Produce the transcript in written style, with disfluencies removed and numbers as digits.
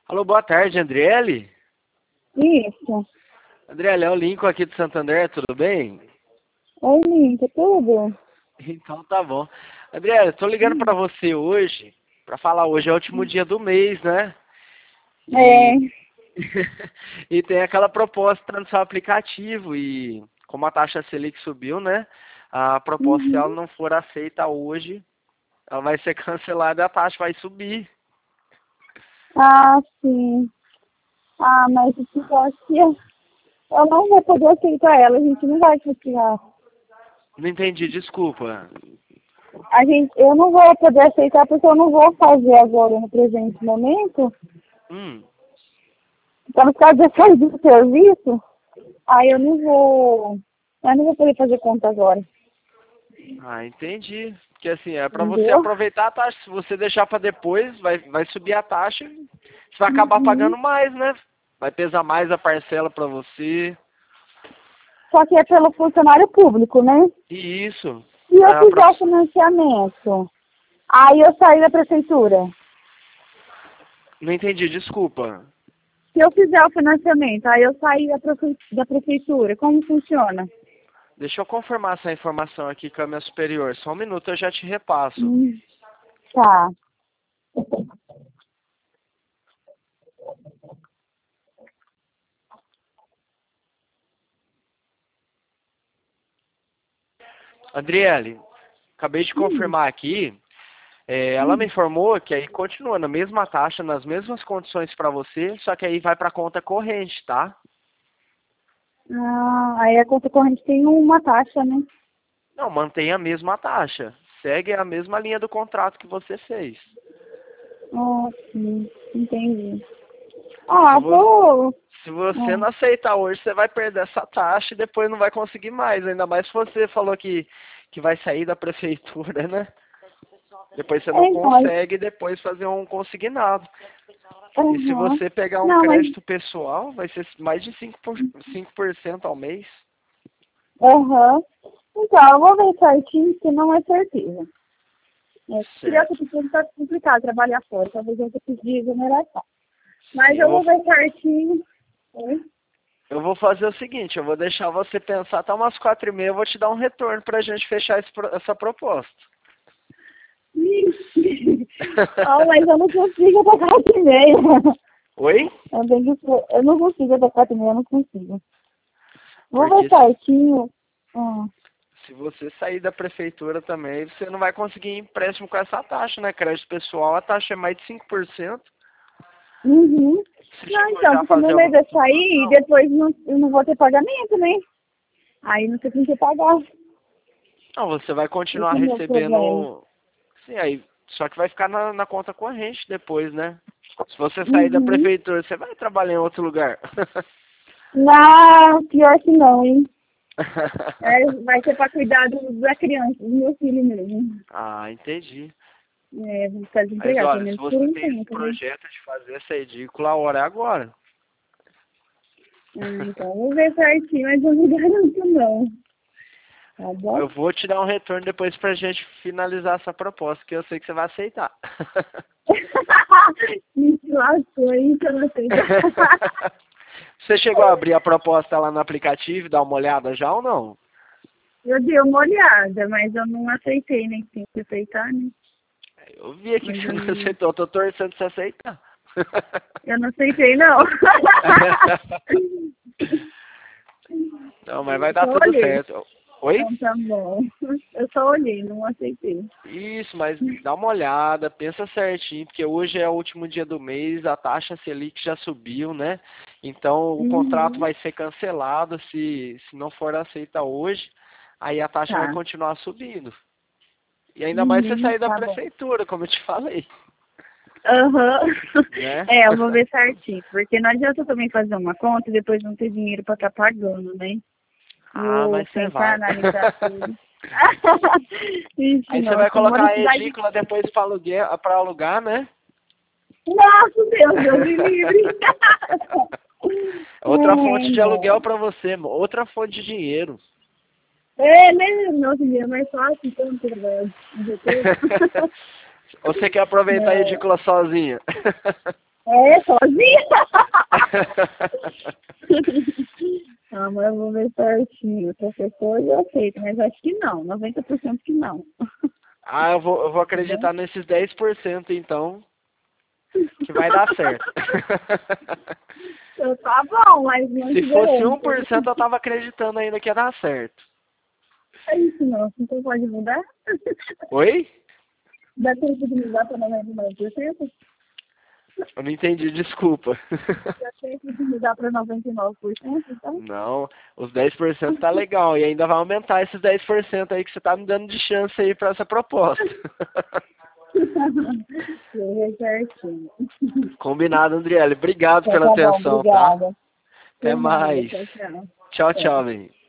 Alô, boa tarde, Andriele. Isso. Andriele, é o Lincoln aqui de Santo André, tudo bem? Oi, Linka, tudo? Então tá bom. Andriele, tô ligando pra você hoje, pra falar hoje é o último dia do mês, né? É. E, e tem aquela proposta no seu aplicativo e como a taxa Selic subiu, né? A proposta, se ela Uhum. não for aceita hoje, ela vai ser cancelada e a taxa vai subir. Ah, sim. Ah, mas eu acho que eu não vou poder aceitar ela, a gente não vai continuar. Não entendi, desculpa. Eu não vou poder aceitar porque eu não vou fazer agora no presente momento. Hum. Então, por causa de sair do serviço, aí eu não vou poder fazer conta agora. Ah, entendi. Porque assim, é pra você Entendeu? aproveitar a taxa. Se você deixar pra depois, vai subir a taxa e você vai acabar Uhum. pagando mais, né? Vai pesar mais a parcela pra você. Só que é pelo funcionário público, né? E isso. Se eu É pra... fizer o financiamento, aí eu sair da prefeitura. Não entendi, desculpa. Se eu fizer o financiamento, aí eu sair da prefeitura, como funciona? Deixa eu confirmar essa informação aqui com a minha superior. Só um minuto eu já te repasso. Hum, tá. Adriele, acabei de Hum, confirmar aqui. Ela me hum. informou que aí continua na mesma taxa, nas mesmas condições pra você, só que aí vai pra conta corrente, tá? Ah, aí a conta corrente tem uma taxa, né? Não, mantém a mesma taxa. Segue a mesma linha do contrato que você fez. Ah, sim, entendi. Se, Ah, vo vou. se você Ah, não aceitar hoje, você vai perder essa taxa e depois não vai conseguir mais. Ainda mais se você falou que vai sair da prefeitura, né? Depois você não então, consegue depois fazer um consignado. E se aham. você pegar um Não, mas, crédito pessoal, vai ser mais de 5% ao mês. aham. Então, eu vou ver certinho, que não é certeza. É, criança Certo. pequena tá complicado trabalhar fora, talvez eu precise de exoneração. Mas Sim, eu vou ver certinho. Oi? eu vou fazer o seguinte, eu vou deixar você pensar até umas 4h30, eu vou te dar um retorno pra gente fechar essa proposta. Ixi. Ah, mas eu não consigo até 4h30. Oi? Eu não consigo até 4h30, eu não consigo. Vou ver Porque certinho. Ah, se você sair da prefeitura também, você não vai conseguir empréstimo com essa taxa, né? Crédito pessoal, a taxa é mais de 5%. uhum. Você Não, chegou então, já a porque fazer meu medo alguma é sair e simulação? depois eu não vou ter pagamento, né? Aí não sei com que pagar. Não, você vai continuar Esse é o meu problema. recebendo. Sim, aí. Só que vai ficar na conta corrente depois, né? Se você sair da Uhum. prefeitura, você vai trabalhar em outro lugar. Não, pior que não, hein? É, vai ser para cuidar da criança, do meu filho mesmo. Ah, entendi. É, vou ficar Mas desempregado, pelo olha, se menos por você um tem esse tempo, né? projeto de fazer essa edícula, a hora é agora. Ah, então, vou ver certinho, mas eu não garanto não. Tá bom? Eu vou te dar um retorno depois pra gente finalizar essa proposta, que eu sei que você vai aceitar. Me lascou aí que eu não sei. Você chegou a abrir a proposta lá no aplicativo e dar uma olhada já ou não? Eu dei uma olhada, mas eu não aceitei, né? Tem que aceitar, né? Eu vi aqui que Mas você não aceitou, tô torcendo pra você aceitar. eu não aceitei, não. Não, mas vai Eu dar só tudo olhei. certo. Oi? Então tá bom. Eu só olhei, não aceitei. Isso, mas dá uma olhada, pensa certinho, porque hoje é o último dia do mês, a taxa Selic já subiu, né? Então o contrato Uhum. vai ser cancelado se não for aceita hoje, aí a taxa vai Tá. continuar subindo. E ainda mais você Uhum, sair da tá bom. prefeitura, como eu te falei, Aham. né? É, eu vou ver certinho, porque não adianta eu também fazer uma conta e depois não ter dinheiro pra estar pagando, né? Ah, Vou mas você pensar, vai. analisar tudo. Ixi, Aí você não, vai eu moro colocar em a cidade. edícula depois para alugar, né? Nossa, Deus me livre. Outra É, fonte de aluguel não. para você, outra fonte de dinheiro. É, né? Nossa, é mais fácil, então, não tem trabalho. Ou você quer aproveitar a Não. edícula sozinha? É, sozinha. Ah, mas eu vou ver certinho. Qualquer coisa eu aceito, mas acho que não. 90% que não. Ah, eu vou Tá bom? acreditar nesses 10% então, que vai dar certo. Então, tá bom, mas não Se te fosse garanto. 1% eu tava acreditando ainda que ia dar certo. É isso, não. Então pode mudar? Oi? Dá tempo de mudar para 99%? Eu não entendi, desculpa. Dá tempo de mudar para 99%, então? Não, os 10% tá legal. E ainda vai aumentar esses 10% aí que você tá me dando de chance aí pra essa proposta. Eu ver certinho. Combinado, Andriele. Obrigado Então pela tá bom, atenção, tá? obrigada. Até Por nada, mais. tchau, tchau. Tchau, Tchau. tchau, menino.